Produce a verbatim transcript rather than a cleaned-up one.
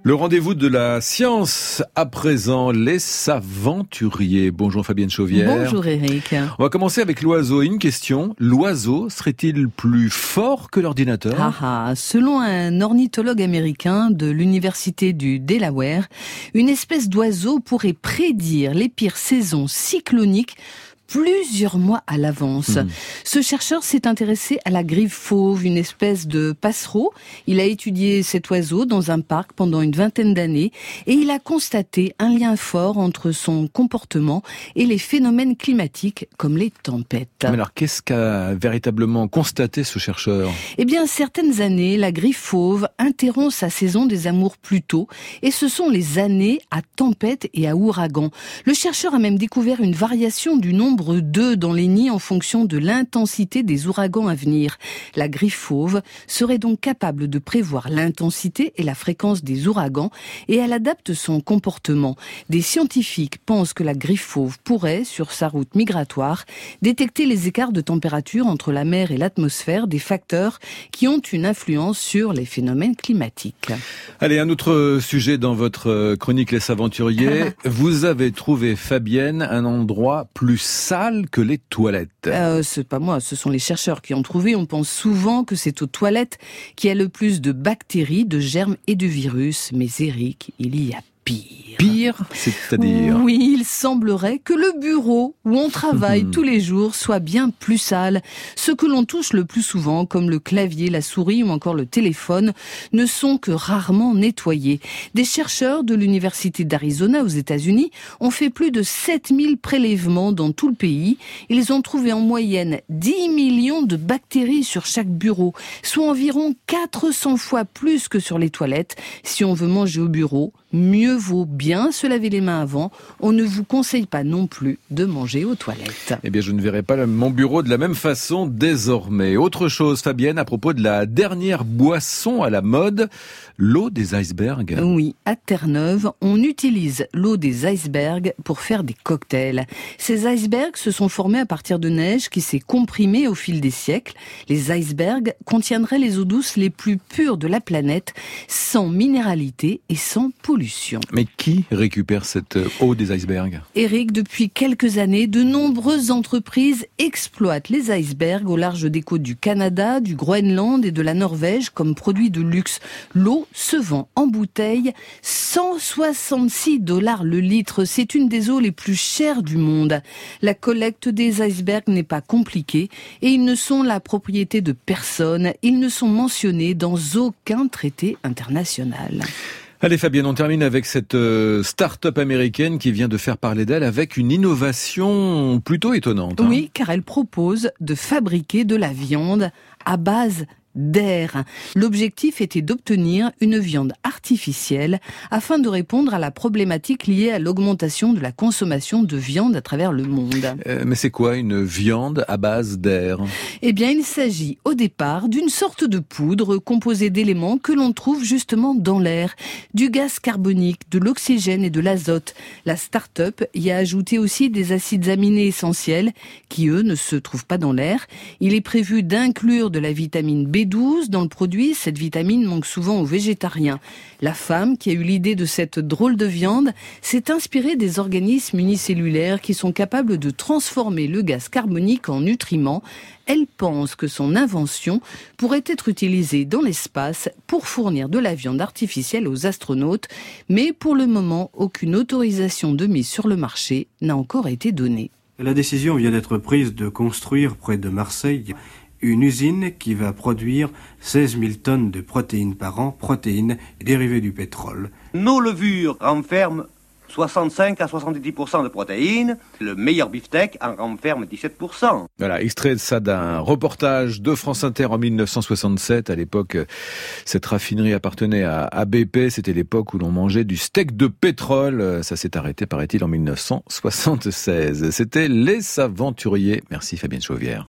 Le rendez-vous de la science, à présent, les saventuriers. Bonjour Fabienne Chauvière. Bonjour Eric. On va commencer avec l'oiseau. Une question, l'oiseau serait-il plus fort que l'ordinateur ? Ah ah, selon un ornithologue américain de l'université du Delaware, une espèce d'oiseau pourrait prédire les pires saisons cycloniques plusieurs mois à l'avance. Mmh. Ce chercheur s'est intéressé à la grive fauve, une espèce de passereau. Il a étudié cet oiseau dans un parc pendant une vingtaine d'années et il a constaté un lien fort entre son comportement et les phénomènes climatiques comme les tempêtes. Mais alors, qu'est-ce qu'a véritablement constaté ce chercheur ? Eh bien, certaines années, la grive fauve interrompt sa saison des amours plus tôt et ce sont les années à tempêtes et à ouragans. Le chercheur a même découvert une variation du nombre deux dans les nids en fonction de l'intensité des ouragans à venir. La grive fauve serait donc capable de prévoir l'intensité et la fréquence des ouragans et elle adapte son comportement. Des scientifiques pensent que la grive fauve pourrait, sur sa route migratoire, détecter les écarts de température entre la mer et l'atmosphère, des facteurs qui ont une influence sur les phénomènes climatiques. Allez, un autre sujet dans votre chronique Les Saventuriers. Vous avez trouvé, Fabienne, un endroit plus sale que les toilettes. Euh, c'est pas moi, ce sont les chercheurs qui ont trouvé. On pense souvent que c'est aux toilettes qu'il y a le plus de bactéries, de germes et de virus. Mais Eric, il y a pire. Pire, c'est-à-dire ? Oui, il semblerait que le bureau où on travaille tous les jours soit bien plus sale. Ce que l'on touche le plus souvent, comme le clavier, la souris ou encore le téléphone, ne sont que rarement nettoyés. Des chercheurs de l'université d'Arizona aux États-Unis ont fait plus de sept mille prélèvements dans tout le pays. Ils ont trouvé en moyenne dix millions de bactéries sur chaque bureau, soit environ quatre cents fois plus que sur les toilettes. Si on veut manger au bureau, mieux vaut bien se laver les mains avant. On ne vous conseille pas non plus de manger aux toilettes. Eh bien, je ne verrai pas mon bureau de la même façon désormais. Autre chose, Fabienne, à propos de la dernière boisson à la mode, l'eau des icebergs. Oui, à Terre-Neuve, on utilise l'eau des icebergs pour faire des cocktails. Ces icebergs se sont formés à partir de neige qui s'est comprimée au fil des siècles. Les icebergs contiendraient les eaux douces les plus pures de la planète, sans minéralité et sans pollution. Mais qui récupère cette eau des icebergs ? Eric, depuis quelques années, de nombreuses entreprises exploitent les icebergs au large des côtes du Canada, du Groenland et de la Norvège comme produit de luxe. L'eau se vend en bouteille cent soixante-six dollars le litre. C'est une des eaux les plus chères du monde. La collecte des icebergs n'est pas compliquée et ils ne sont la propriété de personne. Ils ne sont mentionnés dans aucun traité international. Allez Fabienne, on termine avec cette euh, start-up américaine qui vient de faire parler d'elle avec une innovation plutôt étonnante. Hein. Oui, car elle propose de fabriquer de la viande à base d'air. L'objectif était d'obtenir une viande artificielle afin de répondre à la problématique liée à l'augmentation de la consommation de viande à travers le monde. Euh, mais c'est quoi une viande à base d'air ? Eh bien, il s'agit au départ d'une sorte de poudre composée d'éléments que l'on trouve justement dans l'air. Du gaz carbonique, de l'oxygène et de l'azote. La start-up y a ajouté aussi des acides aminés essentiels qui, eux, ne se trouvent pas dans l'air. Il est prévu d'inclure de la vitamine B douze dans le produit. Cette vitamine manque souvent aux végétariens. La femme qui a eu l'idée de cette drôle de viande s'est inspirée des organismes unicellulaires qui sont capables de transformer le gaz carbonique en nutriments. Elle pense que son invention pourrait être utilisée dans l'espace pour fournir de la viande artificielle aux astronautes, mais pour le moment, aucune autorisation de mise sur le marché n'a encore été donnée. La décision vient d'être prise de construire près de Marseille une usine qui va produire seize mille tonnes de protéines par an, protéines dérivées du pétrole. Nos levures renferment soixante-cinq à soixante-dix pour cent de protéines. Le meilleur beefsteak en renferme dix-sept pour cent. Voilà, extrait de ça d'un reportage de France Inter en mille neuf cent soixante-sept. À l'époque, cette raffinerie appartenait à, à B P. C'était l'époque où l'on mangeait du steak de pétrole. Ça s'est arrêté, paraît-il, en mille neuf cent soixante-seize. C'était Les Saventuriers. Merci Fabienne Chauvière.